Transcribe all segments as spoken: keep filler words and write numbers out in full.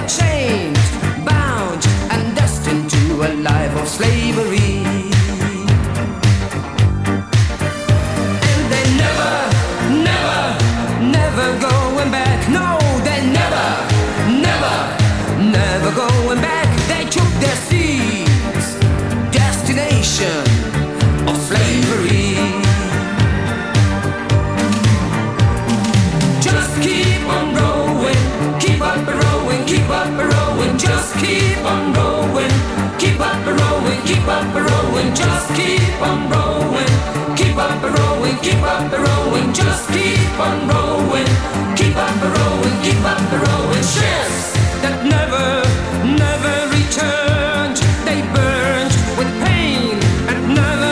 chained, bound, and destined to a life of slavery. And they never, never, never going back. No, they never, never, never going back. They took their seats, destination of slavery. Just keep on rowing, keep up rowing, keep up rowing. Just keep on rowing, keep up rowing, keep up rowing. Just keep on rowing, keep up rowing, keep up rowing. Just keep on rowing, keep up rowing, keep up rowing. Ships that never, never returned, they burned with pain and never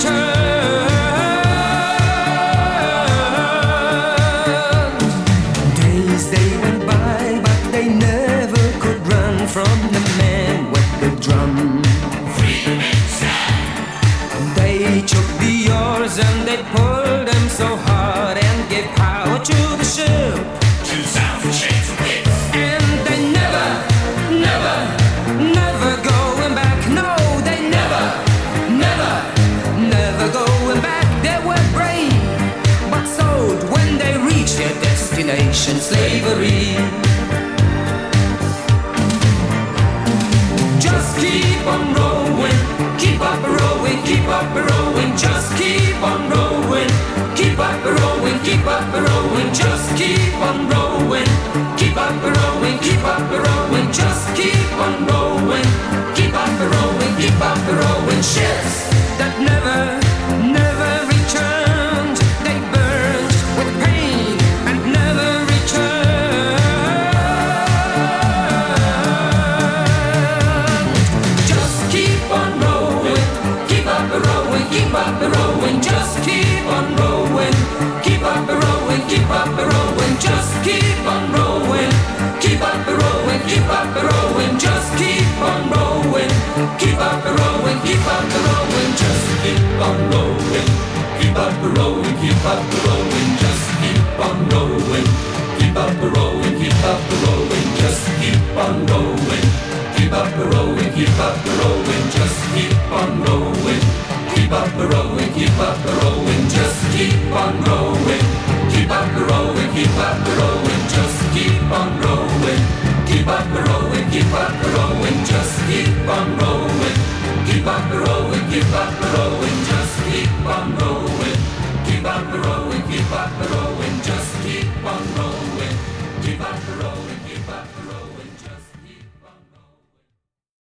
returned. Days they went by, but they never could run from the man with the drum. Freedom inside. They took the oars and they pulled them so hard and gave power to the ship. Two thousand shades of whips. And they never, never, never going back. No, they never, never, never going back. They were brave, but sold when they reached their destination, slavery. Just keep on rowing, keep up rowing, keep up rowing. Just keep on rowing, keep up rowing, keep up rowing. Just keep on rowing, keep up rowing, keep up rowing. Just keep on rowing, keep up rowing, keep up rowing. Ships that never, never returned, they burned with pain and never returned. Just keep on rowing, keep up rowing, keep up rowing. Just keep on rowing, keep up rowing, keep up rowing. Just keep on rowing, keep up rowing, keep up rowing. Just keep on rowing, keep up rowing, keep up rowing. Just keep on rowing, keep up rowing, keep up rowing. Just keep on rowing, keep up rowing, keep up rowing. Just keep on rowing, keep up rowing, keep up rowing. Just keep on rowing, keep up rowing, keep up rowing. Just keep on rowing, keep up rowing, keep up rowing. Just keep on rowing, keep up rowing, keep up rowing. Just keep on rowing, keep up rowing, keep up rowing.